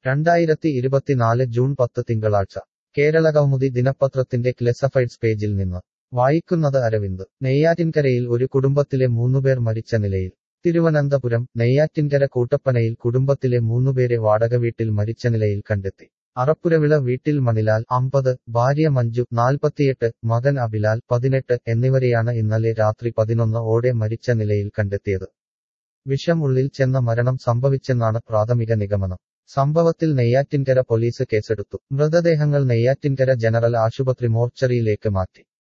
2024 June 10 തിങ്കളാഴ്ച കേരളകൗമുദി ദിനപത്രത്തിന്റെ Classifieds പേജിൽ നിന്ന് വായിക്കുന്നത് അരവിന്ദ്. നെയ്യാറ്റിൻകരയിൽ ഒരു കുടുംബത്തിലെ 3 പേർ മരിച്ച നിലയിൽ. തിരുവനന്തപുരം. നെയ്യാറ്റിൻകര കൂട്ടപ്പനയിൽ കുടുംബത്തിലെ 3 പേരെ വാടകവീട്ടിൽ മരിച്ച നിലയിൽ കണ്ടെത്തി. അറപ്പുരവിള വീട്ടിൽ മണിലാൽ 50, ഭാര്യ മഞ്ജു 48, മകൻ അബിലാൽ 18 എന്നിവരെയാണ് ഇന്നലെ രാത്രി 11 മരിച്ച നിലയിൽ കണ്ടെത്തിയത്. വിഷം ഉള്ളിൽ ചെന്ന മരണം സംഭവിച്ചെന്നാണ് പ്രാഥമിക നിഗമനം. സംഭവത്തിൽ നെയ്യാറ്റിൻകര പോലീസ് കേസെടുത്തു. മൃതദേഹങ്ങൾ നെയ്യാറ്റിൻകര ജനറൽ ആശുപത്രി മോർച്ചറിയിലേക്ക് മാറ്റി.